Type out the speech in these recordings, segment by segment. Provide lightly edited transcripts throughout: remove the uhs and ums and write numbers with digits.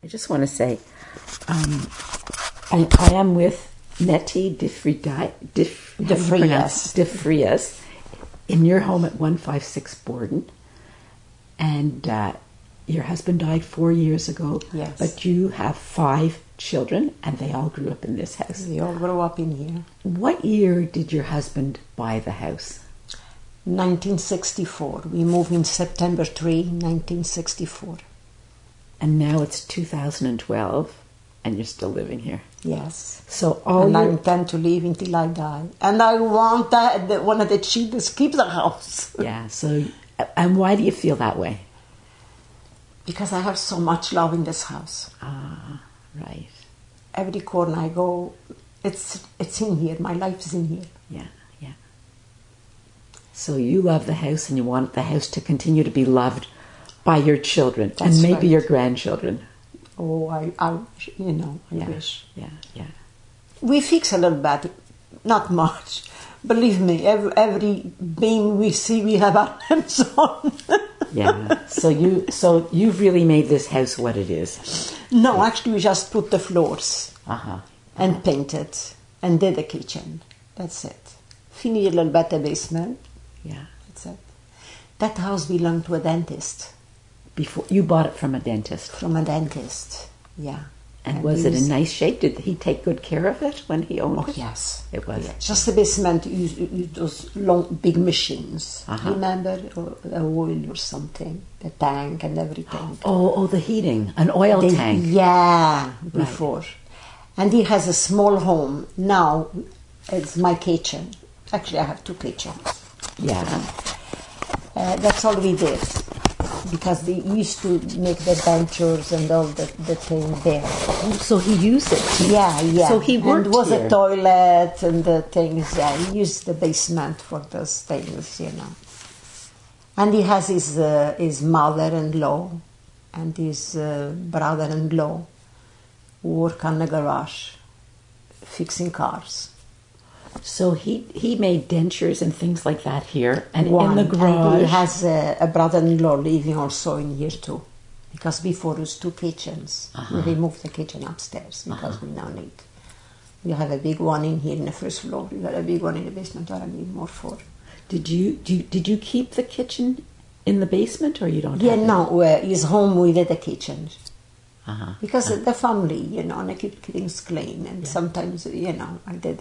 I just want to say, I am with Nettie de Frias in your home at 156 Borden, and your husband died 4 years ago. Yes. But you have 5 children, and they all grew up in this house. They all grew up in here. What year did your husband buy the house? 1964. We moved in September 3, 1964. And now it's 2012, and you're still living here. Yes. So I intend to live until I die. And I want that one of the cheapest keep the house. Yeah, so, and why do you feel that way? Because I have so much love in this house. Ah, right. Every corner I go, it's in here. My life is in here. Yeah, yeah. So you love the house, and you want the house to continue to be loved by your children, and maybe your grandchildren. Oh, I wish. Yeah, yeah. We fix a little bit, not much. Believe me, every beam we see, we have our hands on. Yeah. So you've really made this house what it is. No, actually, we just put the floors Uh-huh. and painted and did the kitchen. That's it. Finished a little bit the basement. Yeah. That's it. That house belonged to a dentist. Before you bought it from a dentist. From a dentist, yeah. And was it in nice shape? Did he take good care of it when he owned it? Oh, yes. It was. Yeah. Just the basement, used those long, big machines. Uh-huh. Remember? Or oil or something. The tank and everything. Oh, the heating. An oil tank. Yeah, before. Right. And he has a small home. Now, it's my kitchen. Actually, I have 2 kitchens. Yeah. That's all we did. Because they used to make the dentures and all the thing there. Oh, so he used it. Yeah. So he worked and was here. a toilet and the things. Yeah, he used the basement for those things, And he has his mother-in-law and his brother-in-law who work on the garage, fixing cars. So he made dentures and things like that here, and in the garage. And he has a brother-in-law living also in here too, because before it was 2 kitchens. Uh-huh. We removed the kitchen upstairs because we now need. We have a big one in here in the first floor. We got a big one in the basement. I need more for. Did you keep the kitchen in the basement, or you don't? Yeah, have it? no. His home we did the kitchen. Uh-huh. Because the family, and I keep things clean, and sometimes, I did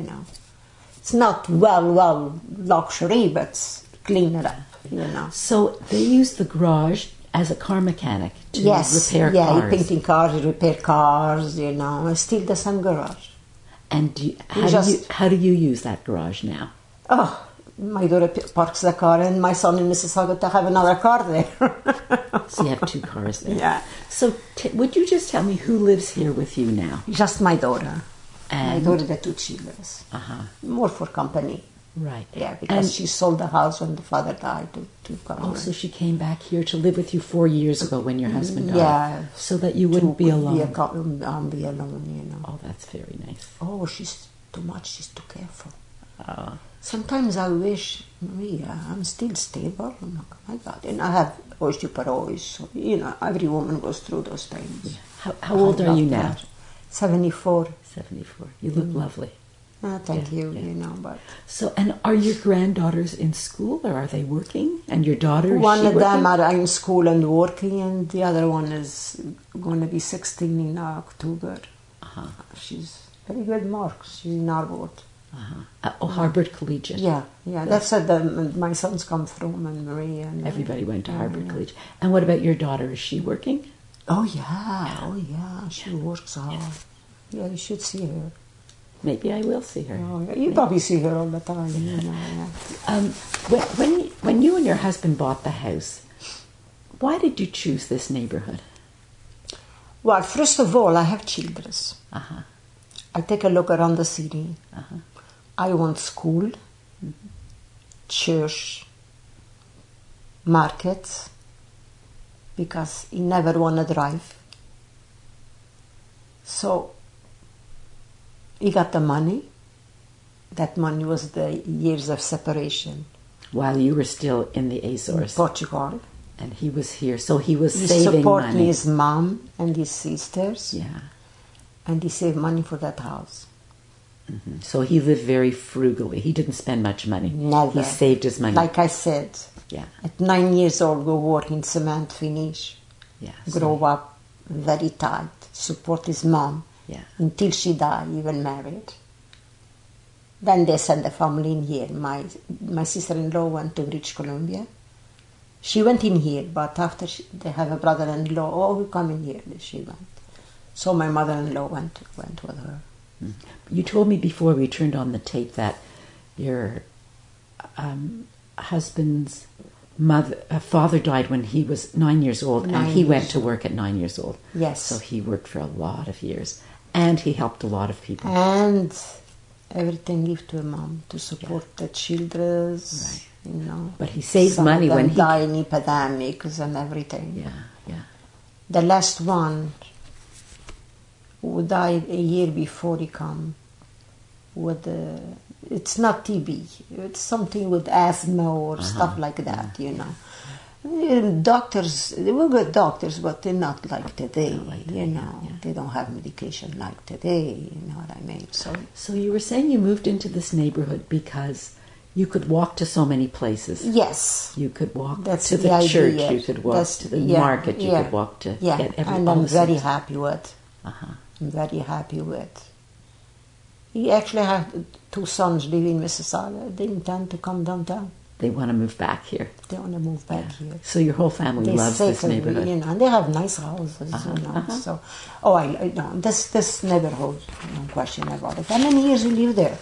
it's not well luxury, but clean it up, So they use the garage as a car mechanic to repair cars. Yeah, he painting cars, he repair cars, still the same garage. And how do you use that garage now? Oh, my daughter parks the car, and my son in Mississauga to have another car there. So you have 2 cars there. Yeah. So would you just tell me who lives here with you now? Just my daughter. And my daughter, the 2 children. Uh-huh. More for company. Right. Yeah, because she sold the house when the father died to come. Oh, so she came back here to live with you 4 years ago when your husband died. Yeah. So that you wouldn't be alone. Be alone, Oh, that's very nice. Oh, she's too much. She's too careful. Oh. Sometimes I wish, Maria, I'm still stable. Oh my God. And I have osteoporosis. So, every woman goes through those things. Yeah. How old are you now? 74. 74. You look lovely. Thank you, yeah. But... So, and are your granddaughters in school, or are they working? And your daughter, one of them working? are in school and working, and the other one is going to be 16 in October. Uh-huh. She's very good marks. She's in Harvard. Uh-huh. Harvard Collegiate. Yeah. That's where my sons come from, and Maria. And everybody went to Harvard Collegiate. And what about your daughter? Is she working? Oh yeah. She works hard. Yeah, you should see her. Maybe I will see her. Oh, yeah. You probably see her all the time. When you and your husband bought the house, why did you choose this neighborhood? Well, first of all, I have children. Uh-huh. I take a look around the city. Uh-huh. I want school, church, market, because he never want to drive. So he got the money. That money was the years of separation. While you were still in the Azores. In Portugal. And he was here, so he was He saving supported money. his mom and his sisters, Yeah. and he saved money for that house. So he lived very frugally. He didn't spend much money. Never. He saved his money. Like I said, Yeah. at 9 years old, go work in cement finish, Yeah. grow up very tight, support his mom Yeah. until she died, even married. Then they sent the family in here. My sister-in-law went to British Columbia. She went in here, but after they have a brother-in-law, oh, we come in here. She went. So my mother-in-law went with her. You told me before we turned on the tape that your husband's father died when he was 9 years old, and he went to work at 9 years old. Yes. So he worked for a lot of years, and he helped a lot of people. And everything give to a mom to support the children, Right. you know. But he saved Some money of them when he... die in epidemics and everything. Yeah, yeah. The last one who died a year before he come with it's not TB, it's something with asthma or stuff like that, you know. Doctors, they were good doctors, but they're not like today, you know. yeah. They don't have medication like today, you know what I mean? So you were saying you moved into this neighborhood because you could walk to so many places. Yes. You could walk That's to the idea. church, you could walk to the market, you could walk to get and all I'm the very things. happy with. Uh-huh. I'm very happy with. He actually had 2 sons living in Mississauga. They intend to come downtown. They want to move back here. They want to move back here. So your whole family They loves this neighborhood. you know, and they have nice houses, you know. So, I know this neighborhood, no question about it. How many years you live there?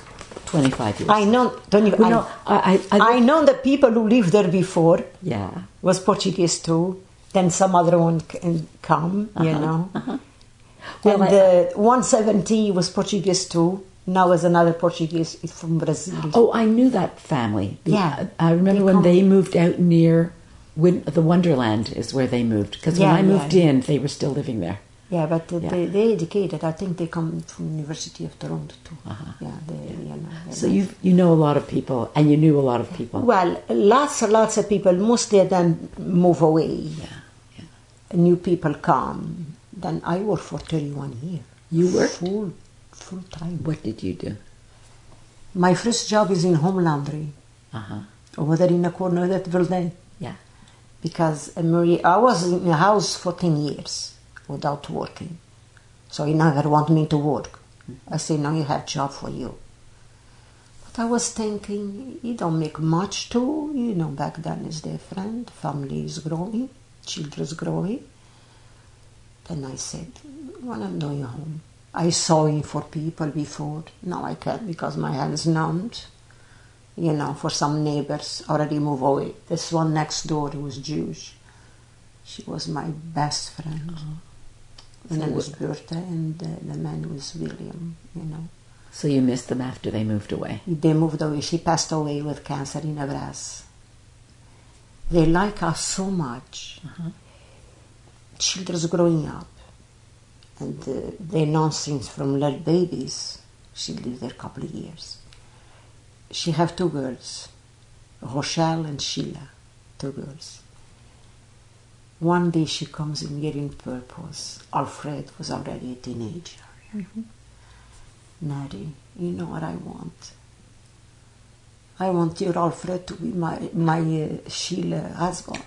25 years. I know. Well, no, I know the people who lived there before Yeah. was Portuguese too. Then some other one come, you know. Well, And 170 was Portuguese too. Now is another Portuguese from Brazil. Oh, I knew that family. Yeah. I remember They when come- they moved out near the Wonderland is where they moved. Because when Yeah, I moved yeah. in, they were still living there. Yeah, but they educated. I think they come from University of Toronto too. Yeah, you know. So you know a lot of people, and you knew a lot of people. Well, lots of people. Mostly of them move away. Yeah. New people come. Then I worked for 31 years. You worked? Full time. What did you do? My first job is in home laundry. Uh-huh. Over there in the corner of that building. Yeah. Because I was in the house for 10 years without working. So he never wanted me to work. I said, now you have job for you. But I was thinking, you don't make much too. You know, back then it's different. Family is growing, children's growing. Then I said, when I'm going home, I sewing for people before. Now I can't because my hand is numbed. You know, for some neighbors already moved away. This one next door was Jewish. She was my best friend. The name was Bertha and the man was William, you know. So you missed them after they moved away. They moved away. She passed away with cancer in her breast. They like us so much. Children's growing up. And they nonsense from little babies. She lived there a couple of years. She have 2 girls, Rochelle and Sheila, 2 girls. One day she comes in getting purpose. Alfred was already a teenager. Natty, you know what I want? I want your Alfred to be my Sheila husband.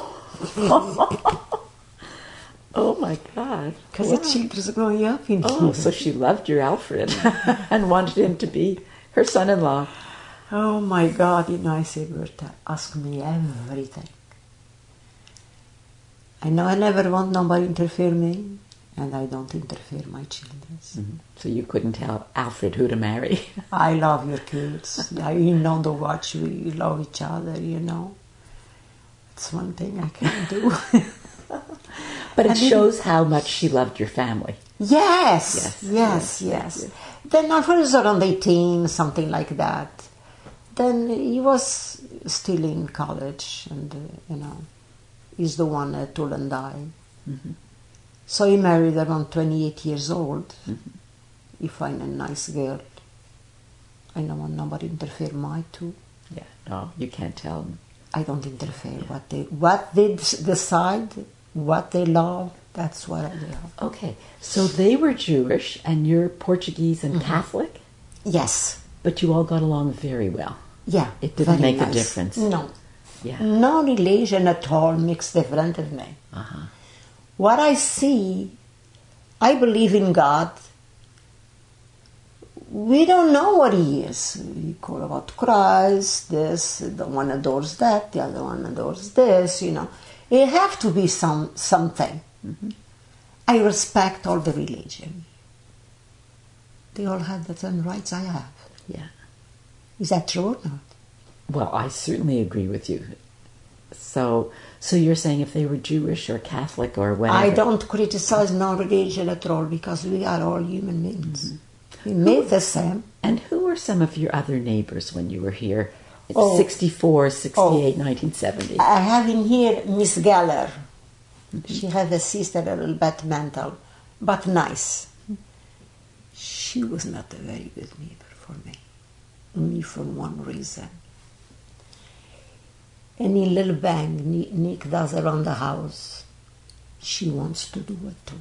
Oh my God. Because the children's growing up in Oh, here. so she loved your Alfred and wanted him to be her son-in-law. Oh my God, you know, I say, Bertha, ask me everything. I know I never want nobody to interfere me, and I don't interfere my children. So you couldn't tell Alfred who to marry. I love your kids. You know the watch, we love each other, you know. It's one thing I can't do. But it shows how much she loved your family. Yes. Then Alfred was around 18, something like that. Then he was still in college, and you know, he's the one that told and died. So he married around 28 years old. He find a nice girl. I don't want nobody interfere my too. Yeah, no, you can't tell him. I don't interfere. What they decide, what they love, that's what I do. Okay, so they were Jewish and you're Portuguese and Catholic, Yes. but you all got along very well. Yeah. It didn't very make a nice. difference. No. Yeah. No religion at all makes difference in me. Uh-huh. What I see, I believe in God. We don't know what He is. We call about Christ, this, the one adores that, the other one adores this, you know. It have to be something. Mm-hmm. I respect all the religion. They all have the same rights I have. Yeah. Is that true or not? Well, I certainly agree with you. So you're saying if they were Jewish or Catholic or whatever. I don't criticize no religion at all because we are all human beings. We made the same. And who were some of your other neighbors when you were here? It's Oh. 64, 68, 1970. I have in here Miss Geller. She had a sister a little bit mental, but nice. She was not a very good neighbor for me. Only for one reason. Any little bang Nick does around the house, she wants to do it too.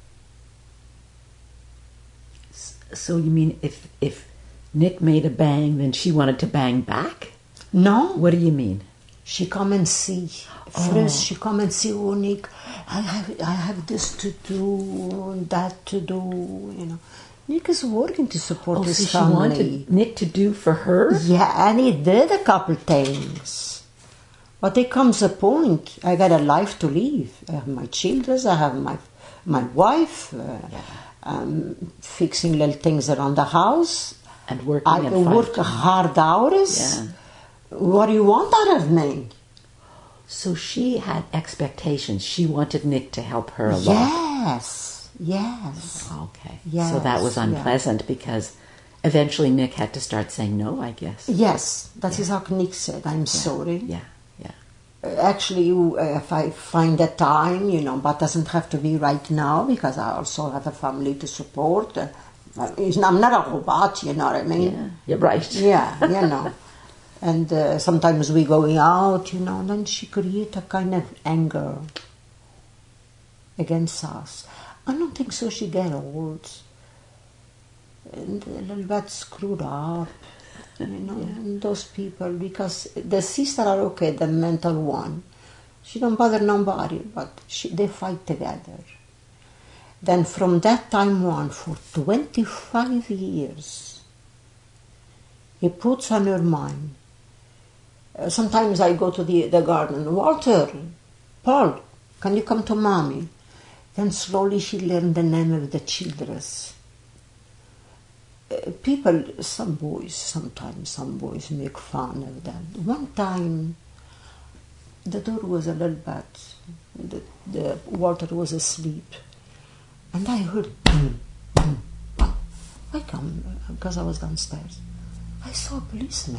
So you mean if Nick made a bang, then she wanted to bang back? No, What do you mean? she come and see. First, she come and see. Oh, Nick, I have this to do, that to do. You know, Nick is working to support Oh, his so she family. wanted Nick to do for her? Yeah, and he did a couple things. But there comes a point, I got a life to live. I have my children, I have my wife, fixing little things around the house. And working I and work fighting. hard hours. Yeah. What do you want out of me? So she had expectations. She wanted Nick to help her a lot. Yes. Okay. Yes, So that was yeah. unpleasant because eventually Nick had to start saying no, I guess. Yes, that is how Nick said, I'm sorry. Yeah. Actually, if I find a time, you know, but doesn't have to be right now because I also have a family to support. I'm not a robot, you know what I mean? Yeah. You're right. Yeah, you know. And sometimes we going out, you know, and then she create a kind of anger against us. I don't think so. She get old and a little bit screwed up, you know. And those people, because the sister are okay, the mental one, she don't bother nobody, but they fight together. Then from that time on, for 25 years, he puts on her mind. Sometimes I go to the garden. Walter, Paul, can you come to mommy? Then slowly she learned the name of the children. People, some boys make fun of them. One time, the door was a little bit, the Walter was asleep, and I heard boom, boom, boom. I come, because I was downstairs. I saw a policeman.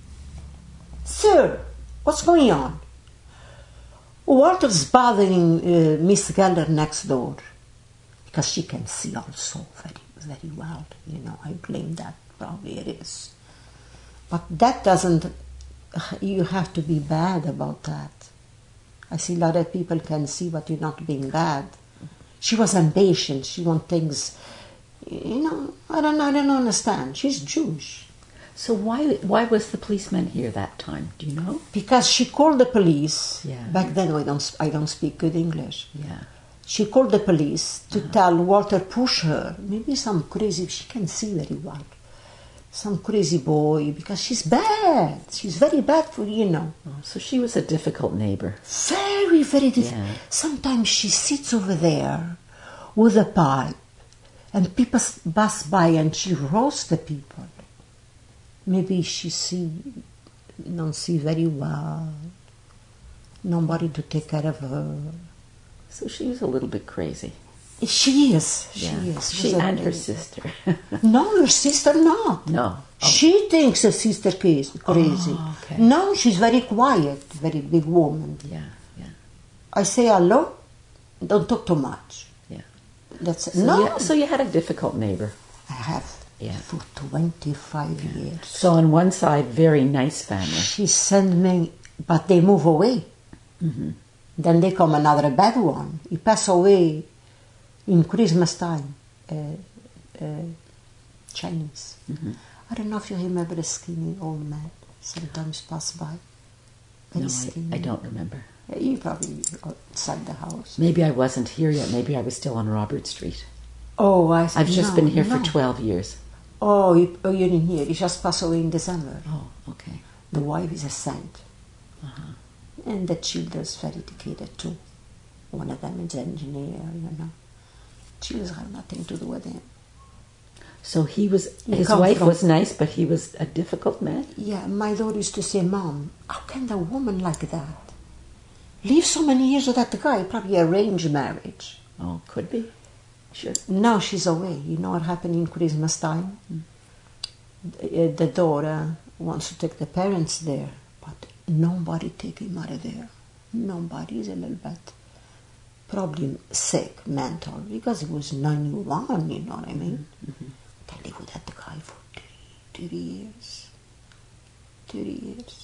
Sir, what's going on? Walter's bothering Miss Geller next door because she can see also very well. You know, I blame that. Probably it is. But that doesn't. You have to be bad about that. I see a lot of people can see, but you're not being bad. She was impatient. She wants things. You know, I don't understand. She's Jewish. So why was the policeman here that time? Do you know? Because she called the police. Yeah. Back then I don't speak good English. Yeah. She called the police to tell Walter push her. Maybe some crazy, she can see very well. Some crazy boy, because she's bad. She's very bad for, you know. Oh, so she was a difficult neighbor. Very, very difficult. Yeah. Sometimes she sits over there with a pipe and people pass by and she roasts the people. Maybe she don't see very well. Nobody to take care of her. So she was a little bit crazy. She is. Yeah. She She was and her sister. No, her sister not. No. Oh. She thinks her sister is crazy. Oh, okay. No, she's very quiet, very big woman. Yeah. I say hello, don't talk too much. Yeah. That's it. So No, so you had a difficult neighbor. I have Yeah. for 25 years. So on one side, very nice family. She sent me But they move away. Mm-hmm. Then they come another bad one. He passed away in Christmas time. Chinese. Mm-hmm. I don't know if you remember a skinny old man. Sometimes pass by. Very No, skinny. I don't remember. He probably outside the house. Maybe I wasn't here yet. Maybe I was still on Robert Street. Oh, I've just been here for no. 12 years. Oh, you didn't hear. He just passed away in December. Oh, okay. The wife is a saint. Uh-huh. And the children's very educated too. One of them is engineer, Children have nothing to do with him. So his come wife from- was nice, but he was a difficult man? Yeah, my daughter used to say, Mom, how can a woman like that live so many years with that guy? Probably arranged marriage. Oh, could be. Sure. Now she's away. You know what happened in Christmas time? The daughter wants to take the parents there, but nobody take him out of there. Nobody. Is a little bit probably sick, mental, because he was 91, you know what I mean? Mm-hmm. They live with that guy for 30 years. 30 years.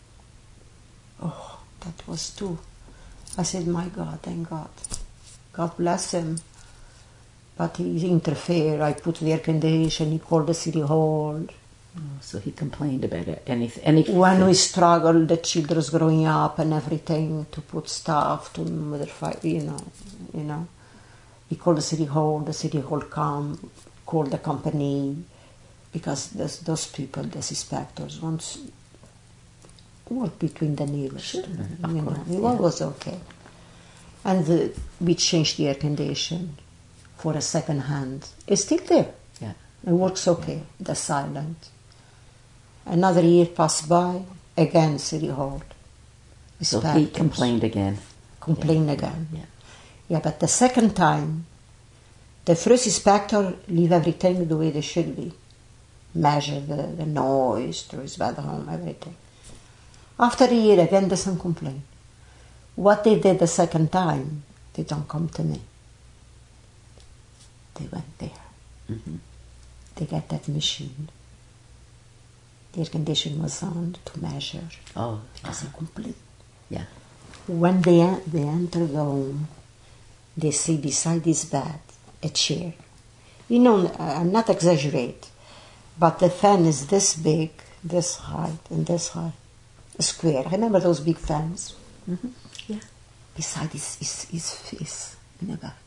Oh, that was too. I said, my God, thank God. God bless him. But he interfered. I put the air condition. He called the city hall. Oh, so he complained about it. Anything. When we struggled, the children's growing up and everything, to put stuff, to mother fight, you know. He called the city hall come, called the company, because those people, those inspectors, once work between the neighbors. Sure, of you course, know, it yeah. was okay. And we changed the air condition for a second hand. It's still there. Yeah. It works okay, the silent. Another year passed by, again city hall. So he Inspectors complained again. complained Yeah. again. Yeah. Yeah, but the second time, the first inspector leave everything the way they should be. Measure the noise, through his bathroom, everything. After a year, again, the same complaint. What they did the second time, they don't come to me. They went there. Mm-hmm. They got that machine. The air condition was on to measure. Oh, Because they complained. yeah. When they enter the home, they see beside his bed a chair. You know, I'm not exaggerate, but the fan is this big, this height, and this height, a square. Remember those big fans? Mm-hmm. Yeah. Beside his face in the bed.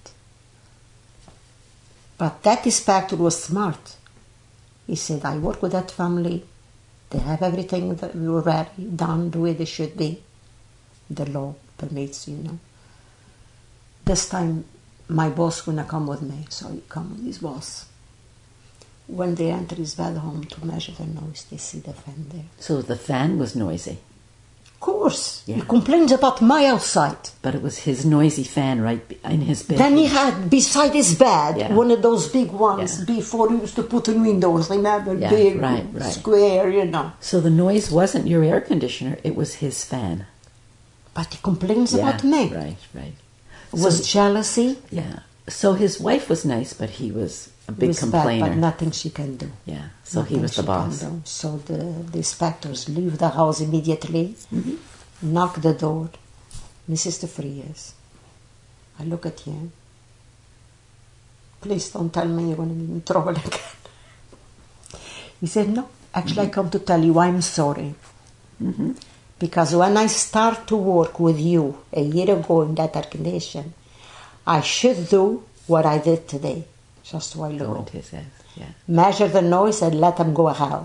But that inspector was smart. He said, I work with that family. They have everything that we were ready, done the way they should be. The law permits, you know. This time, my boss gonna come with me, so he come with his boss. When they enter his bedroom to measure the noise, they see the fan there. So the fan was noisy, Of course, Yeah. he complains about my outside. but it was his noisy fan right in his bed. Then he had beside his bed Yeah. one of those big ones Yeah. before he used to put in windows, remember? Yeah, Big, right. square, you know. So the noise wasn't your air conditioner, it was his fan. But he complains Yeah, about me. Right, right. Was So- jealousy. Yeah. So his wife was nice, but he was a big Respect, complainer. but nothing she can do. Yeah. So he Nothing was the she can boss. do. So the inspectors leave the house immediately, Mm-hmm. knock the door. Mrs. De Vries. I look at him. Please don't tell me you're going to be in trouble again. He said, no, actually I come to tell you I'm sorry. Mm-hmm. Because when I start to work with you a year ago in that air condition, I should do what I did today, just a while Go ago. into his head. Yeah. Measure the noise and let them go to hell.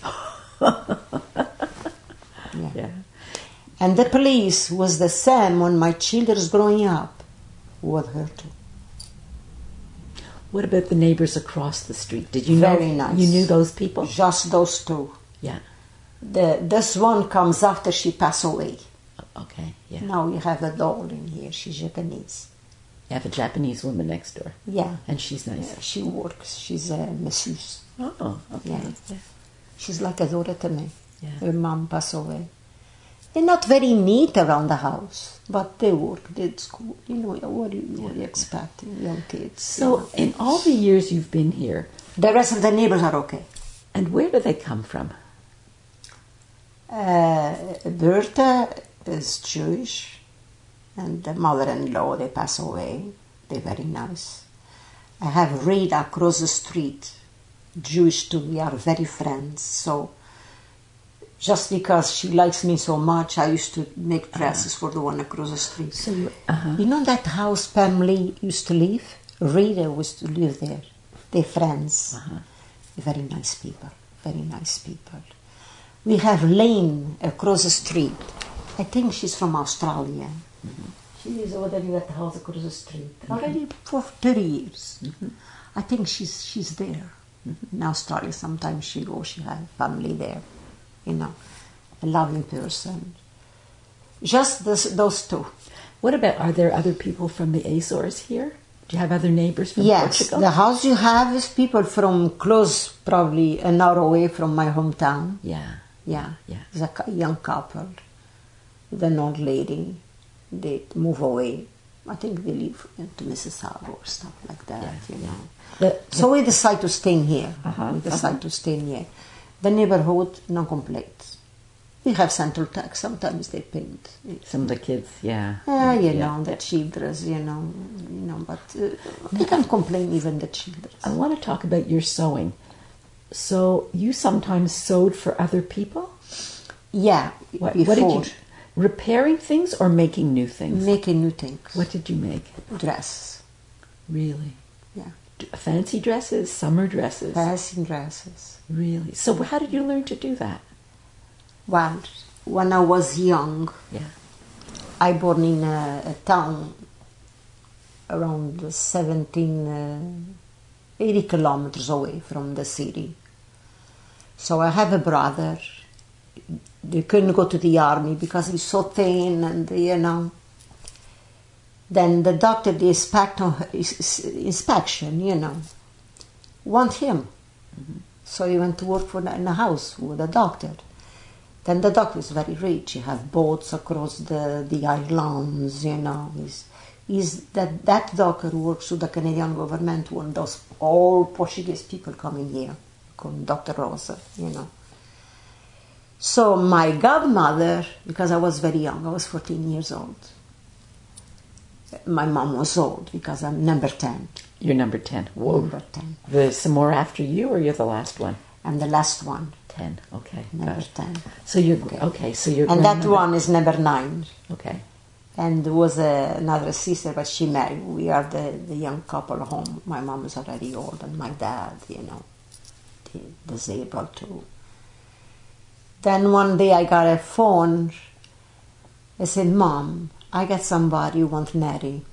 Yeah. And the police was the same when my children's growing up with her too. What about the neighbors across the street? Did you know? Very nice. You knew those people? Just those two. Yeah. This one comes after she passed away. Okay. Yeah. Now you have a doll in here. She's Japanese. You have a Japanese woman next door, Yeah. and she's nice. She works. She's a masseuse. Oh, okay. Yeah. Yeah. She's like a daughter to me. Yeah. Her mom passed away. They're not very neat around the house, but they work, did school. You know, what do you expect? Young kids. So, in all the years you've been here, the rest of the neighbors are okay. and where do they come from? Bertha is Jewish, and the mother-in-law, they pass away. They're very nice. I have Rita across the street, Jewish too. We are very friends. So just because she likes me so much, I used to make dresses for the one across the street. So you know that house family used to live? Rita used to live there. They're friends. Very nice people. Very nice people. We have Lane across the street. I think she's from Australia. She lives over there in that house across the street. Already for 30 years. I think she's there. In Australia, sometimes she goes, she has family there. You know, a loving person. Just those two. what about, are there other people from the Azores here? Do you have other neighbors from Portugal? Yes, the house you have is people from close, probably an hour away from my hometown. Yeah. Yeah. Yeah. It's a young couple with an old lady. They move away. I think they live into Mississauga or stuff like that, you know. So we decide to stay in here. We decide to stay in here. The neighborhood, no complaints. We have central tax. Sometimes they paint. Some of the kids, yeah. You know, the children, you know, but they can't complain, even the children. I want to talk about your sewing. So you sometimes sewed for other people? Yeah, What before. did you, repairing things or making new things? Making new things. What did you make? Dress. Really? Yeah. Fancy dresses, summer dresses? Passing dresses. Really? So how did you learn to do that? Well, when I was young, Yeah. I born in a town around 80 kilometers away from the city. So I have a brother. They couldn't go to the army because he's so thin, and you know. Then the doctor, the inspection, you know, want him. So he went to work in a house with a doctor. Then the doctor is very rich. He have boats across the islands, you know. That doctor works with the Canadian government, when those all Portuguese people coming here, called Dr. Rosa, you know. So my godmother, because I was very young, I was 14 years old. My mom was old because I'm number 10. You're number 10. Whoa. Number 10. There's some more after you, or you're the last one? I'm the last one. 10. Okay. Number got it. 10. So you're okay. So you're. And that one is number 9. Okay. And there was another sister, but she married. We are the young couple home. My mom is already old, and my dad, you know, disabled too. Then one day I got a phone. I said, "Mom, I got somebody who wants to marry.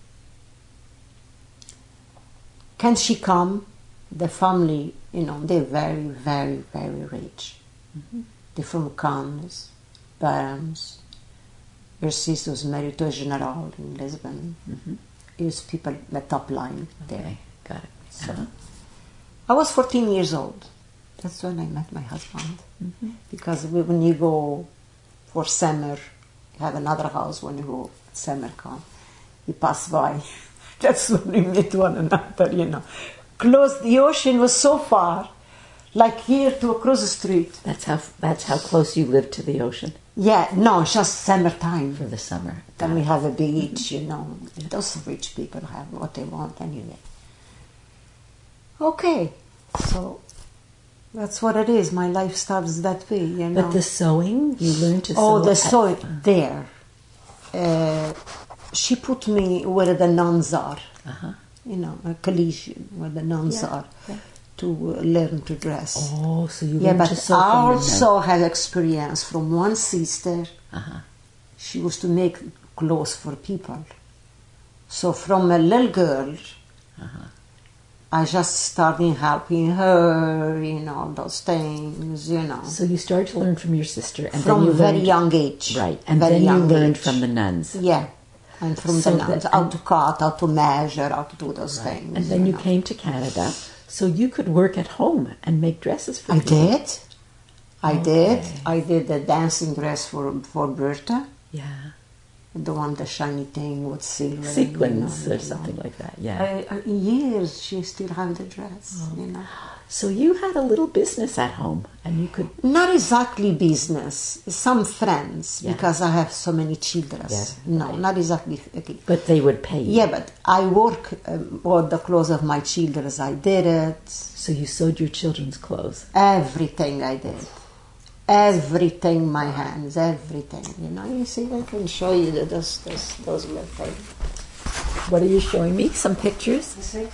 Can she come?" The family, you know, they're very, very, very rich. They're from Cannes, Barons. Her sister was married to a general in Lisbon. It was people, the top line there. Okay. Got it. So I was 14 years old. That's when I met my husband. Because when you go for summer, you have another house when you go summer come. You pass by. That's when we meet one another, you know. Close, the ocean was so far, like here to across the street. That's how close you live to the ocean Yeah, no, it's just summertime. for the summer. Then we have a beach, you know. Those rich people have what they want anyway. Okay, so that's what it is. My life starts that way, you know. But the sewing, you learned to sew. Oh, the sewing there. She put me where the nuns are. You know, a collegian where the nuns are to learn to dress. Oh, so you Yeah, learned but to sew I from your also had experience from one sister. She was to make clothes for people. So from a little girl, I just started helping her, you know, those things, you know. So you started to learn from your sister, and From then you very learned, young age. right? And Very then you young learned age. from the nuns. Yeah, and from So the that- nuns, how to cut, how to measure, how to do those things. And then you know. came to Canada, so you could work at home and make dresses for I people. did. I did. Okay. I did the dancing dress for Bertha. Yeah. I don't want the shiny thing with silver. Sequins or something like that, yeah. Years she still have the dress, So you had a little business at home, and you could... Not exactly business, some friends, Yeah. because I have so many children. Yeah, No, right. not exactly. Okay. But they would pay you. Yeah, but I work on the clothes of my children. I did it. So you sewed your children's clothes. Everything I did. Everything, my hands, everything. You see, I can show you those little things. What are you showing me? Some pictures? You see?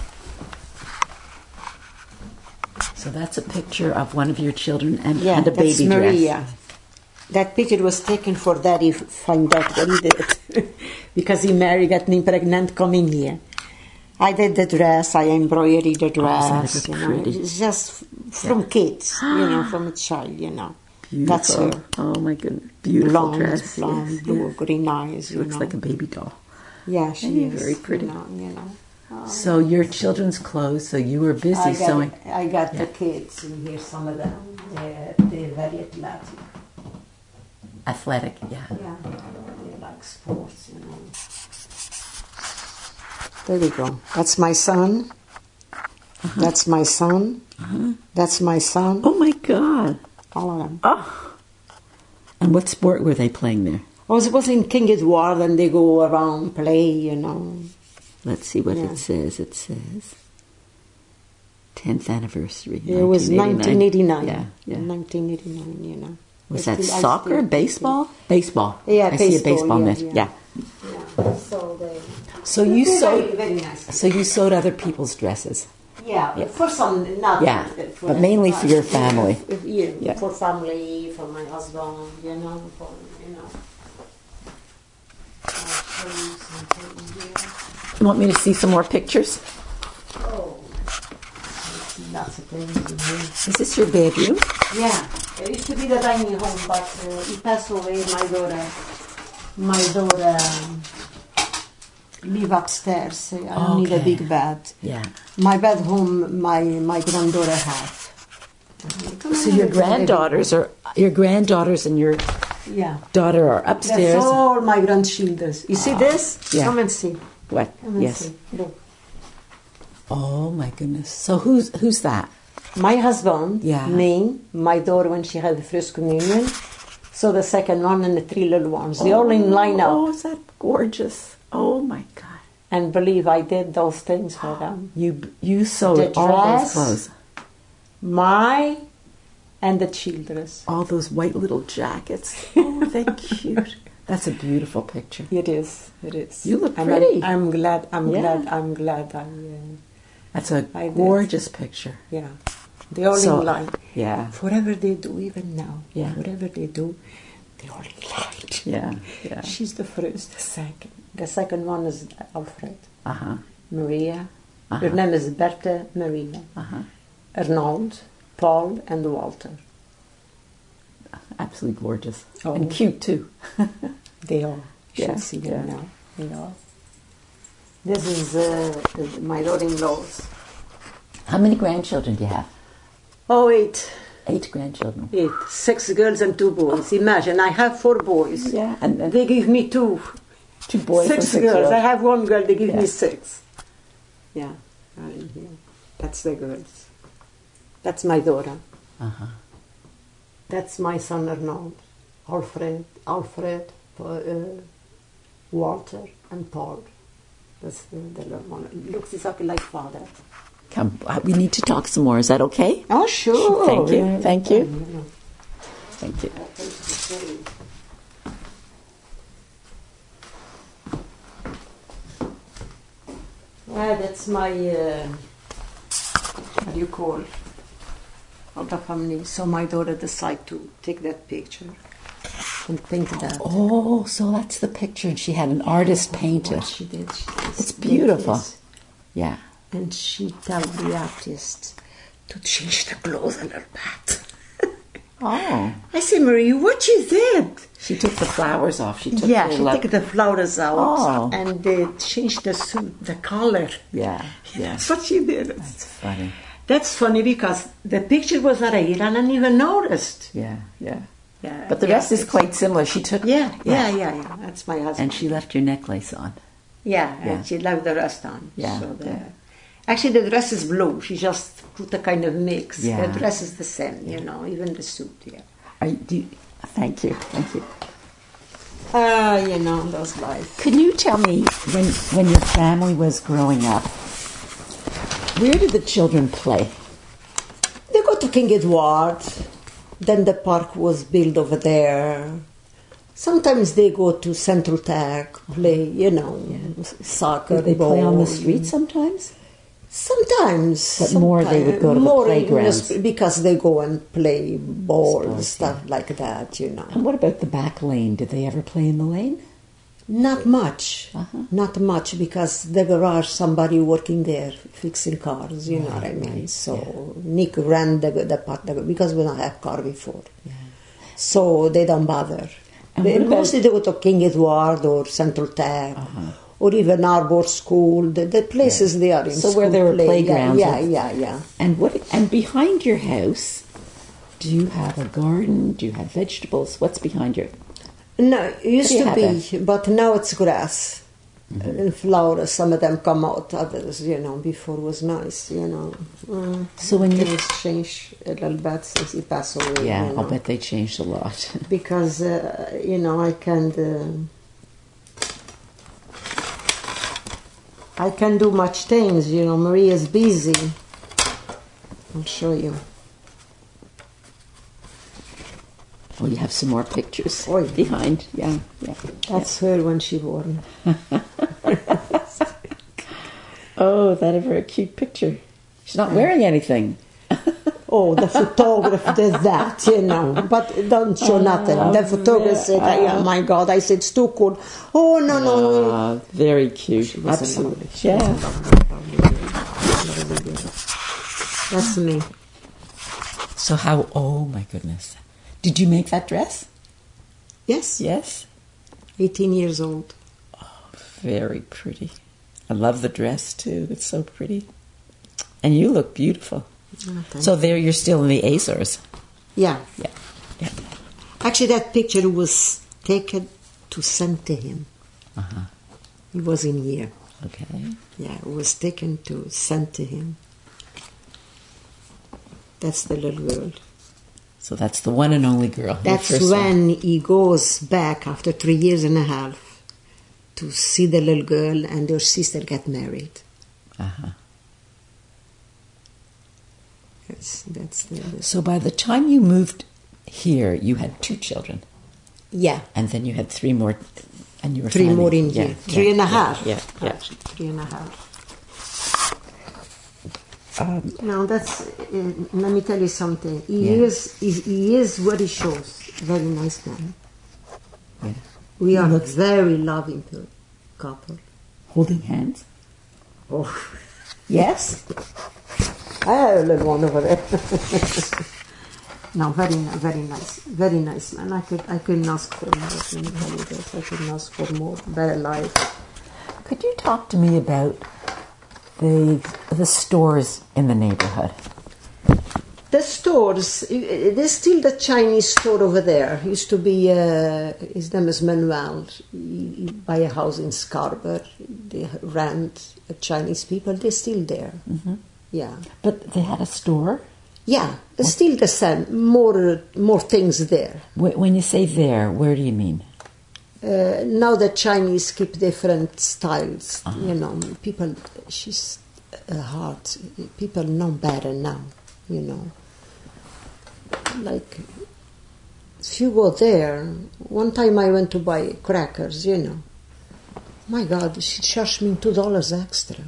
So that's a picture of one of your children and a that's baby Maria. dress. That picture was taken for Daddy find out what he did. Because he married, got me pregnant coming here. I did the dress, I embroidered the dress. that is pretty. It's just from kids, from a child, Beautiful. That's her. Oh my goodness. Beautiful Blonde, dress. blonde, Yes, blue, yes. green eyes, She looks like a baby doll. Yeah, she Yeah, is. very pretty. You know. So your children's clothes, so you were busy sewing. I got the kids in here, some of them. They're very athletic. Athletic, yeah. Yeah, they like sports, There we go. That's my son. That's my son. That's my son. Oh my God. All of them. Oh. And what sport were they playing there? I was in King Edward and they go around, play, Let's see what Yeah. it says. It says 10th anniversary. It was 1989. Yeah, yeah. 1989, Was I that still- I soccer, still- baseball? Baseball. Yeah, I see a baseball, baseball yeah, net. yeah. Yeah. Yeah. So you They're sewed. very, very nice. So you sewed other people's dresses. Yeah, for some, not Yeah, for but mainly for your family. Yeah, Yeah. for family, for my husband, for. I'll show you something here. You want me to see some more pictures? Oh, lots of things in here. Is this your bedroom? Yeah, it used to be the dining home, but he passed away. My daughter live upstairs. I don't need a Okay. big bed. Yeah. My bedroom, my granddaughter had. So your granddaughters and your Yeah. daughter are upstairs. That's all my grandchildren. You see this? Yeah. Come and see. What? Come and Yes. see. Look. Oh my goodness. So who's that? My husband, Yeah. me, my daughter when she had the first communion, so the second one and the three little ones. They all in line up. Oh, is that gorgeous? Oh my God. And believe I did those things for them. You sewed The all those dress. clothes. My and the children's. All those white little jackets. Oh, they're cute. That's a beautiful picture. It is. It is. You look And pretty. I'm glad. Yeah. I'm glad. That's a I did. gorgeous picture. Yeah. They all So, in line. Yeah. Whatever they do, even now. Yeah. Whatever they do, they all in line. Yeah. Yeah. She's the first, the second. The second one is Alfred. Uh-huh. Maria. Uh-huh. Her name is Bertha Maria. Uh-huh. Arnold, Paul, and Walter. Absolutely gorgeous. Oh. And cute too. They all. You Yeah, should see them yeah. now. They all. This is my daughter-in-law's. How many grandchildren do you have? Oh, 8. 8 grandchildren. 8. 6 girls and 2 boys. Imagine, I have 4 boys. Yeah. And They give me 2. 2 boys and 6 6 girls. girls. I have 1 girl, they give Yeah. me 6. Yeah. That's the girls. That's my daughter. Uh-huh. That's my son Arnold. Alfred, Walter, and Paul. That's the little one. Looks exactly like father. Come, we need to talk some more. Is that okay? Oh, sure. Thank you. Yeah. Thank you. Thank you. Yeah, that's my, what do you call, of the family. So my daughter decided to take that picture and paint that. Oh, so that's the picture. And she had an artist paint What it. she did. It's beautiful. This. Yeah. And she told the artist to change the clothes a little bit. Oh. I said, Marie, what you did? She took the flowers off. She took Yeah, the she took the flowers out Oh. and they changed the suit, the color. Yeah, yeah. That's what she did. That's funny. That's funny because the picture was not here and I didn't even noticed. Yeah, yeah. Yeah. But the rest is quite similar. She took... Yeah. That's my husband. And she left your necklace on. Yeah, Yeah. and she left the rest on. Yeah, So yeah. Actually, the dress is blue. She just put a kind of mix. Yeah. The dress is the same, even the suit, yeah. Thank you. Those life. Can you tell me, when your family was growing up, where did the children play? They go to King Edward. Then the park was built over there. Sometimes they go to Central Tech, play, soccer. Did they play on the ball. street sometimes? Sometimes. But more they would go to the playgrounds. Because they go and play ball, Sports, stuff like that, And what about the back lane? Did they ever play in the lane? Not much. Uh-huh. Not much, because the garage, somebody working there, fixing cars, you know what I mean? Right, So Nick ran the part, because we don't have car before. Yeah. So they don't bother. And what about- Mostly they go to King Edward or Central Tech, or even Arbor School, the places they are in So school. where there were play. playgrounds. Yeah. And behind your house, do you have a garden? Do you have vegetables? What's behind your... No, it used What do to you be, but now it's grass. And flowers, some of them come out, others, before was nice, So when you... Things change a little bit since he passed away. Yeah, I'll bet they changed a lot. Because, I can do much things, Maria's busy. I'll show you. Oh, you have some more pictures Oh, yeah. behind. Yeah. That's her when she born. Oh, that is a very cute picture. She's not wearing anything. Oh, the photographer does that, but don't show nothing. The photographer said, oh my God, I said, it's too cool. Oh, no. Ah, very cute. was a Absolutely. lovely- Yeah. That's me. So oh my goodness. Did you make that dress? Yes, Yes. 18 years old. Very pretty. I love the dress too. It's so pretty. And you look beautiful. Okay. So there you're still in the Azores. Yeah. Yeah. Actually, that picture was taken to send to him. Uh-huh. He was in here. Okay. Yeah, it was taken to send to him. That's the little girl. So that's the one and only girl. your That's first when one. he goes back after 3 years and a half to see the little girl and her sister get married. Uh-huh. That's the So by the time you moved here, you had 2 children. yeah. And then you had 3 more. And you were 3 more planning- in here. yeah, 3 and a yeah, half. Yeah. Actually, 3 and a half. Um, Now that's. Let me tell you something. He Yeah. is what he shows. Very nice man. yeah. We are a very loving couple. Holding hands? Oh, Yes. I have a little one over there. No, very nice man. I couldn't ask for more. Let me tell you this. I couldn't ask for more. Better life. Could you talk to me about the stores in the neighborhood? The stores, there's still the Chinese store over there. Used to be, his name is Manuel. He buy a house in Scarborough. They rent Chinese people. They're still there. Mm-hmm. Yeah. But they had a store? Yeah, it's still the same. More things there. When you say there, where do you mean? Now the Chinese keep different styles. People, she's hard. People know better now, Like, if you go there, one time I went to buy crackers, My God, she charged me $2 extra.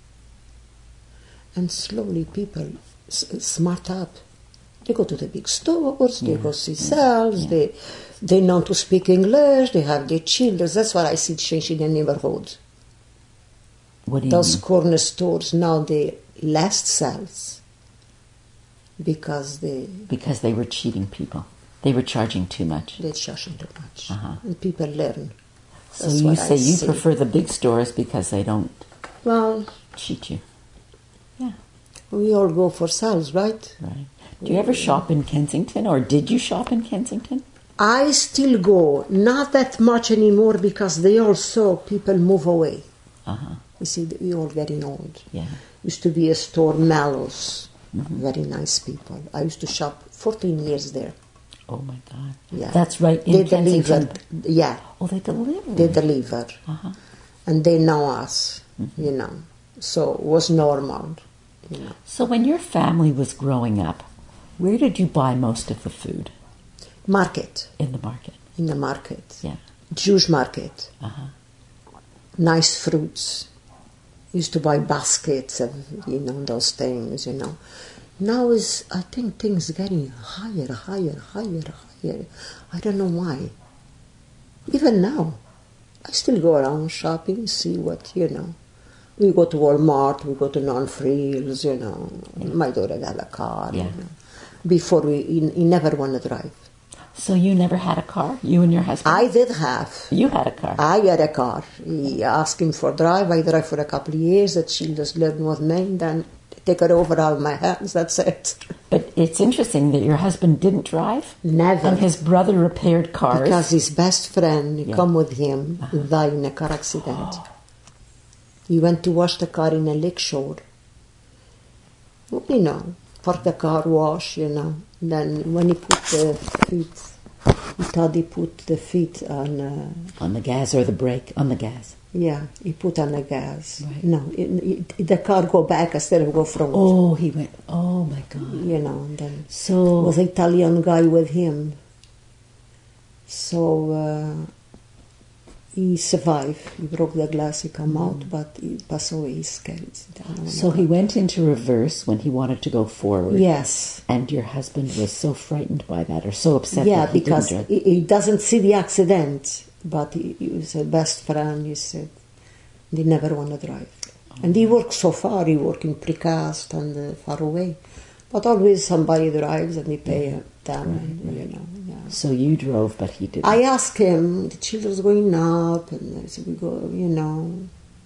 And slowly people smart up. They go to the big stores, they go see sales, they know to speak English, they have their children. That's what I see change in the neighborhood. What do you Those mean? corner stores now they last sales because Because they were cheating people. They were charging too much. they're charging too much, Uh-huh. and people learn. So That's you what I say you see. prefer the big stores because they don't Well, cheat you. we all go for sales, right? Right. Do you ever shop in Kensington, or did you shop in Kensington? I still go, not that much anymore because they also, people move away. Uh-huh. You see, we all getting old. Yeah. Used to be a store, Mallows. Very nice people. I used to shop 14 years there. Oh my God. Yeah. That's right. They In Kensington. deliver. Yeah. Oh, they deliver. They deliver. Uh-huh. And they know us, you know. So it was normal, you know. So when your family was growing up, where did you buy most of the food? Market. In the market. In the market. Yeah. Jewish market. Uh-huh. Nice fruits. Used to buy baskets of, you know, those things, you know. Now is, I think things getting higher. I don't know why. Even now, I still go around shopping, see what, you know. We go to Walmart, we go to Non-Frills, you know. My daughter got a car, Yeah. you know. Before he never want to drive. So you never had a car? You and your husband? I did have. You had a car. I had a car. He asked him for drive. I drive for a couple of years. The children learn with me. Then take it over out of my hands. That's it. But it's interesting that your husband didn't drive? Never. And his brother repaired cars? Because his best friend come with him, Uh-huh. died in a car accident. He went to wash the car in a lake shore. You know, for the car wash, you know. Then when he put the feet, he thought he put the feet on... On the gas or the brake? On the gas. Yeah, he put on the gas. Right. No, the car go back instead of go front. Oh, he went, oh my God. You know, and then So, was an Italian guy with him. So he survived. He broke the glass, he come out, but he passed away, he's scared. so he went into reverse when he wanted to go forward. Yes. And your husband was so frightened by that or so upset Yeah, that he because didn't drive. he doesn't see the accident, but he was a best friend, he said. They never want to drive. And he works so far, he works in precast and far away. But always somebody drives and they pay them, you know. Yeah. So you drove, but he didn't. I asked him, the children's going up, and I said, we go, you know.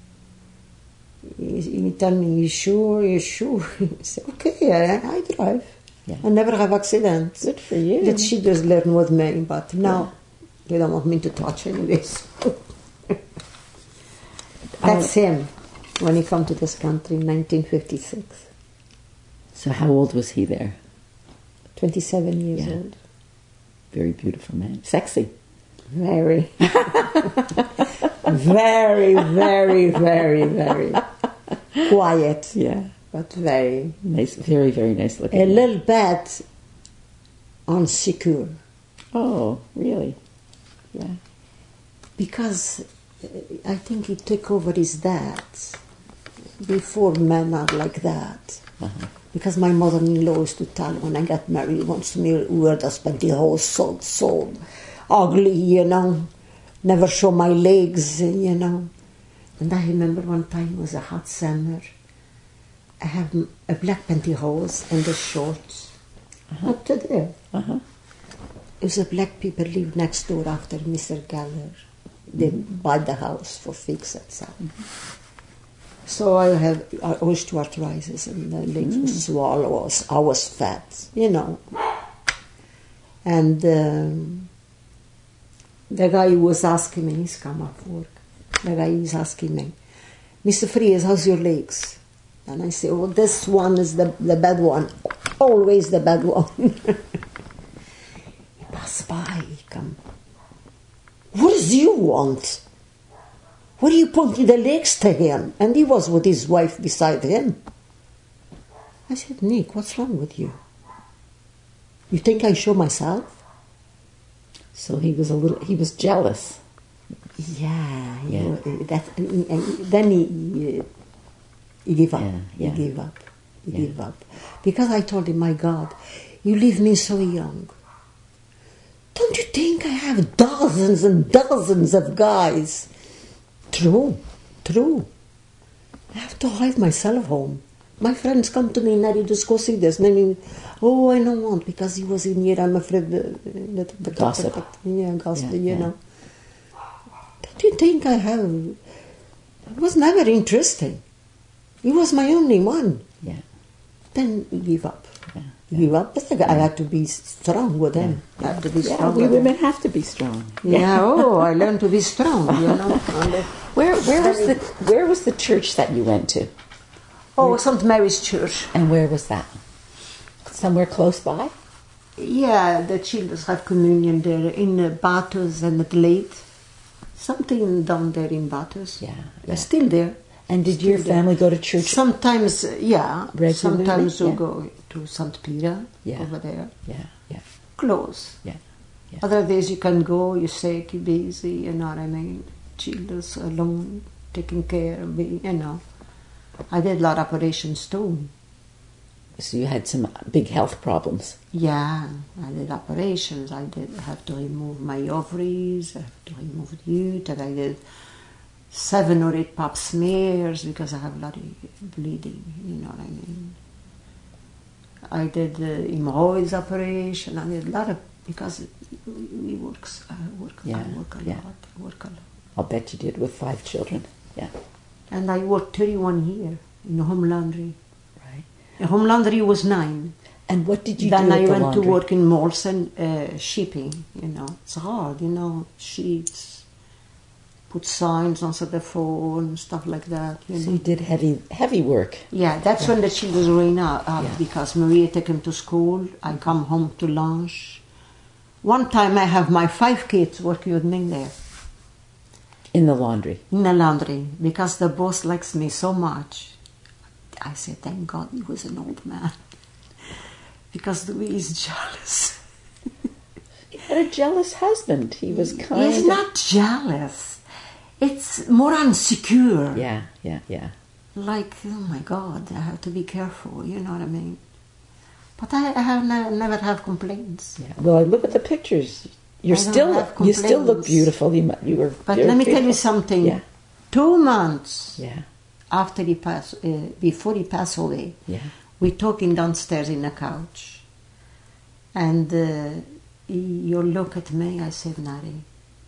He told me, you sure? I said, okay, I drive. Yeah. I never have accidents. Good for you. The children learn with me, but now they don't want me to touch anyways. That's him, when he come to this country in 1956. So how old was he there? 27 years Yeah. old. Very beautiful man. Sexy. Very. very, very quiet, Yeah. but very. Nice, very, very nice looking. A little bit insecure. Oh, really? Yeah. Because I think he took over his dad. Before men are like that. Uh-huh. Because my mother-in-law used to tell when I got married, wants me wear the pantyhose so ugly, you know. Never show my legs, you know. And I remember one time it was a hot summer. I have a black pantyhose and the shorts. Up to there. Uh-huh. It was a black people live next door after Mr. Geller. They buy the house for fix itself. So I have osteoarthritis and the legs were swollen. I was fat, you know. And the guy who was asking me, he's come off work. The guy is asking me, Mr. Fries, how's your legs? And I say, oh, this one is the bad one. Always the bad one. He passed by, he come. What do you want? What are you pointing the legs to him? And he was with his wife beside him. I said, Nick, what's wrong with you? You think I show myself? So he was jealous. Yeah. Yeah. Then he gave up. Yeah. He gave up. He Yeah. gave up. Because I told him, my God, you leave me so young. Don't you think I have dozens and dozens of guys? True. I have to hide myself home. My friends come to me, Nari, just go see this. And I mean, I don't want, because he was in here, I'm afraid the Gossip. Gossip, Yeah, you yeah. know. Don't you think I have? It was never interesting. He was my only one. Yeah. then you give up. Yeah. You give up, but I had to be strong with them. I had to be Yeah, strong we with them. women have to be strong. Yeah, I learned to be strong, Where was the church that you went to? Oh, St. Mary's Church. And where was that? Somewhere close by? Yeah, the children have communion there in Bathurst and Adelaide. Something down there in Bathurst. Yeah. They're still there. And did your family go to church? Sometimes, yeah. Regularly? Sometimes we Yeah. go to St. Peter Yeah. over there. Yeah. Close. Yeah. Yeah. Other days you can go, you're sick, you're busy, you know what I mean? Children alone, taking care of me, you know. I did a lot of operations too. So you had some big health problems. Yeah, I did operations. I did have to remove my ovaries, I have to remove the uterus. I did 7 or 8 pap smears because I have a lot of bleeding, you know what I mean. I did the hemorrhoids operation. I did a lot of, because we work, I work a Yeah, lot. I'll bet you did with 5 children. Yeah. And I worked 31 years in home laundry. Right. Home laundry was 9. And what did you Then do I at the went laundry? to work in Molson, shipping, you know. It's hard, you know, sheets, put signs on the phone, stuff like that, you So know. you did heavy work. Yeah, that's when the children ran out Yeah. because Maria take them to school. I come home to lunch. One time I have my 5 kids working with me there In the laundry. in the laundry because the boss likes me so much. I said, thank God he was an old man because the way he's jealous. He had a jealous husband. He was kind He's of... not jealous. It's more insecure. Yeah. Like, oh my God, I have to be careful, you know what I mean? But I have never have complaints. Yeah. Well, I look at the pictures. You I don't still have look complaints. beautiful. You were. But you're let me tell you beautiful. something. Yeah. 2 months Yeah. after he passed, before he passed away, Yeah. we talking downstairs in the couch, and you look at me. I said, Nari,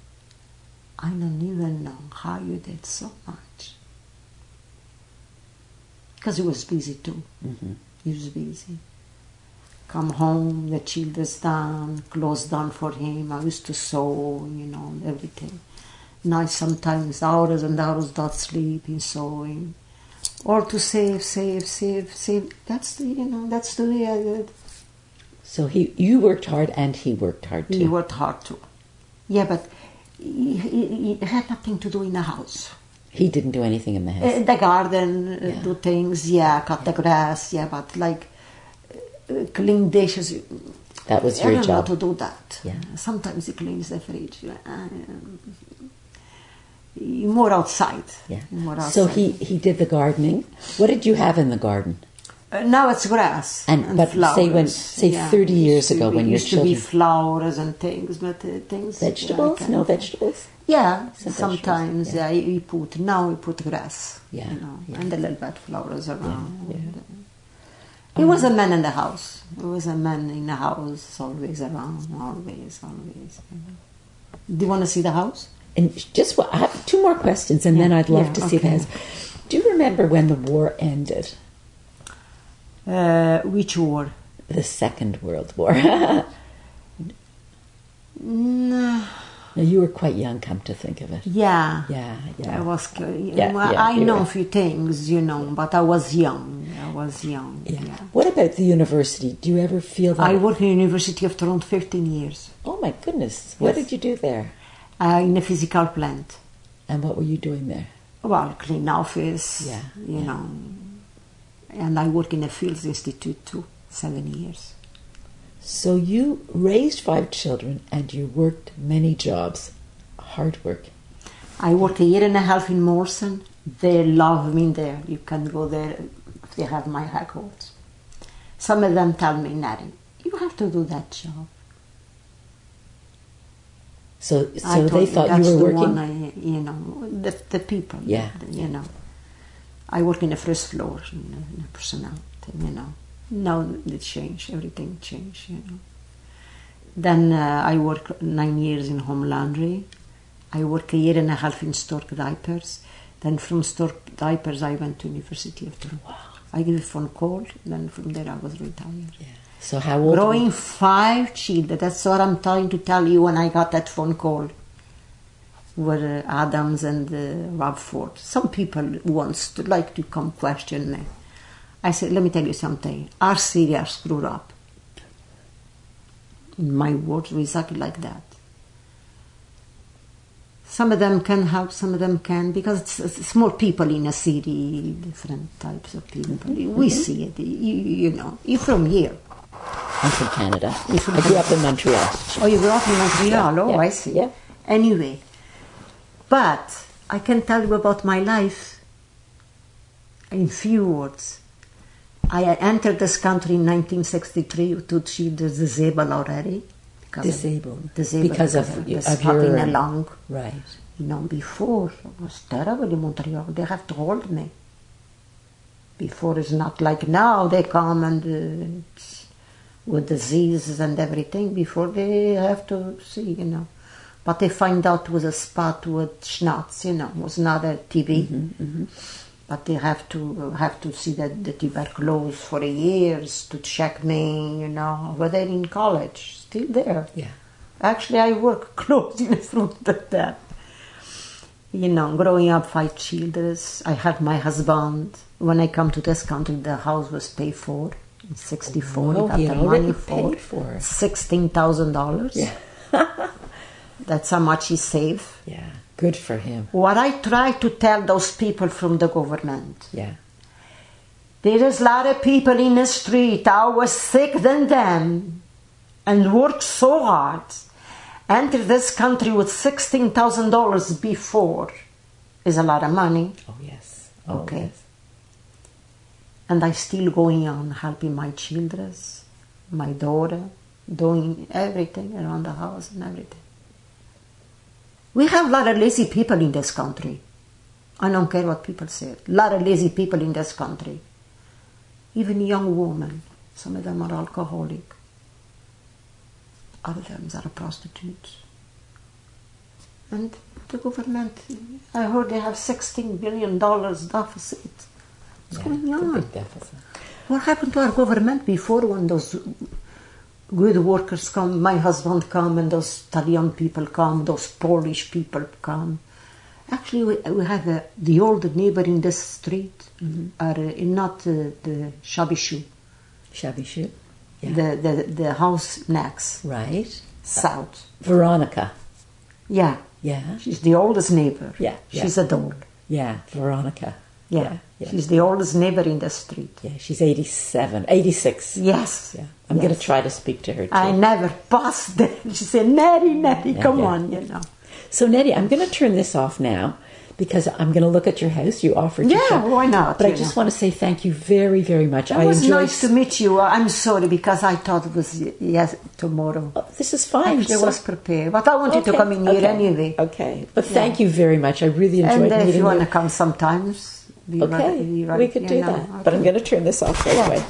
I don't even know how you did so much, because he was busy too. Mm-hmm. He was busy. Come home, the children's done, clothes done for him. I used to sew, you know, everything. Night sometimes hours and hours not sleeping, sewing. Or to save. That's the way I did. So you worked hard and he worked hard too. He worked hard too. Yeah, but he had nothing to do in the house. He didn't do anything in the house. The garden, Yeah. do things, cut the grass, but like clean dishes. That was I your don't know job. to do that. Yeah. Sometimes he cleans the fridge. More outside. Yeah. More outside. So he did the gardening. What did you have in the garden? Now it's grass And- but flowers. say 30 years ago when your used to be children- flowers and things, but things Vegetables? yeah, No vegetables? Yeah, Some sometimes vegetables, we put. Now we put grass. Yeah, you know, yeah. and a little bit flowers around. yeah. He was a man in the house. He was a man in the house, always around, always. Do you want to see the house? And just I have 2 more questions, and then I'd love to see the okay. house. Do you remember when the war ended? Which war? The Second World War. No. Now, you were quite young, come to think of it. Yeah. Yeah. I was. Yeah, I you know were. a few things, you know, but I was young. Yeah. What about the university? Do you ever feel that? I worked in the University of Toronto 15 years Oh my goodness! What Yes. did you do there? in a physical plant. And what were you doing there? Well, clean office, Yeah, you yeah. know. And I work in a Fields Institute too, 7 years. So you raised 5 children, and you worked many jobs. Hard work. I worked a year and a half in Molson. They love me there. You can go there if they have my records. Some of them tell me, Nari, you have to do that job. So I told they thought that's you were the working. One you know, the people. Yeah. You know, I work in the first floor in the personnel. You know, now it changed. Everything changed. You know. Then I work 9 years in home laundry. I work a year and a half in Stork diapers. Then from Stork diapers I went to University of Toronto. Wow. I give a phone call, then from there I was retired. Yeah. So how old? Growing 5 children. That's what I'm trying to tell you when I got that phone call. Were Adams and Rob Ford. Some people wants to like to come question me. I said, let me tell you something. Our city are screwed up. In my words, exactly like that. Some of them can help, some of them can, because it's more people in a city, different types of people. We see it. You know, you're from here. I'm from Canada. I grew up in Montreal. Oh, you grew up in Montreal? Oh, yeah. I see. Yeah. Anyway, but I can tell you about my life in few words. I entered this country in 1963 with 2 children disabled already. Disabled because of your along. Right. You know, before it was terrible in Montreal. They have to hold me. Before it's not like now. They come and with diseases and everything. Before they have to see, you know. But they find out with a spot with schnatz, you know, was not a TB. But they have to see that the tuberculosis for years to check me, you know, whether in college, still there. Yeah. Actually, I work closely in front of that. You know, growing up 5 children, I had my husband. When I come to this country, the house was paid for in 64. Oh, he got had the money already for paid for it. $16,000. Yeah. That's how much he saved. Yeah. Good for him. What I try to tell those people from the government. Yeah. There is a lot of people in the street. I was sick than them and worked so hard. Entered this country with $16,000 before is a lot of money. Oh, yes. Oh, Okay. Yes. And I still going on helping my children, my daughter, doing everything around the house and everything. We have a lot of lazy people in this country. I don't care what people say. A lot of lazy people in this country. Even young women. Some of them are alcoholic. Other them are prostitutes. And the government, I heard they have $16 billion deficit. What's going on? It's a big deficit. What happened to our government before when those good workers come, my husband come, and those Italian people come, those Polish people come? Actually, we have the old neighbor in this street, are not the shabby shoe. Shabby shoe? Yeah. The house next. Right. South. Veronica. Yeah. Yeah. She's the oldest neighbor. Yeah. She's a doll. Yeah. Veronica. Yeah. Yeah. She's the oldest neighbor in the street. Yeah. She's 86. Yes. Yeah. I'm going to try to speak to her too. I never passed there. She said, Nettie, come on, you know. So, Nettie, I'm going to turn this off now because I'm going to look at your house. You offered to show. Why not? But I just want to say thank you very, very much. It was nice to meet you. I'm sorry because I thought it was tomorrow. Oh, this is fine. Actually, I was prepared. But I wanted to come in here anyway. Okay. But thank you very much. I really enjoyed meeting you. And if you want to come sometimes, we could do that. But I'm going to turn this off right away.